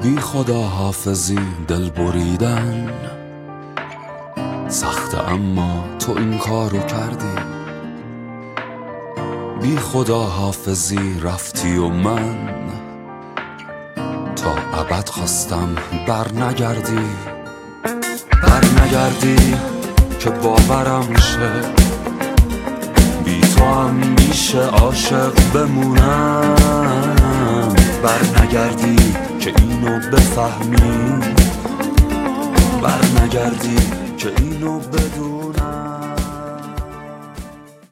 بی خدا حافظی دل بریدن سخته، اما تو این کارو کردی. بی خدا حافظی رفتی و من تا ابد خواستم بر نگردی که باورم شه. بی تو هم میشه عاشق بمونم. بر نگردی که اینو بفهمی، بر نگردی که اینو بدونم.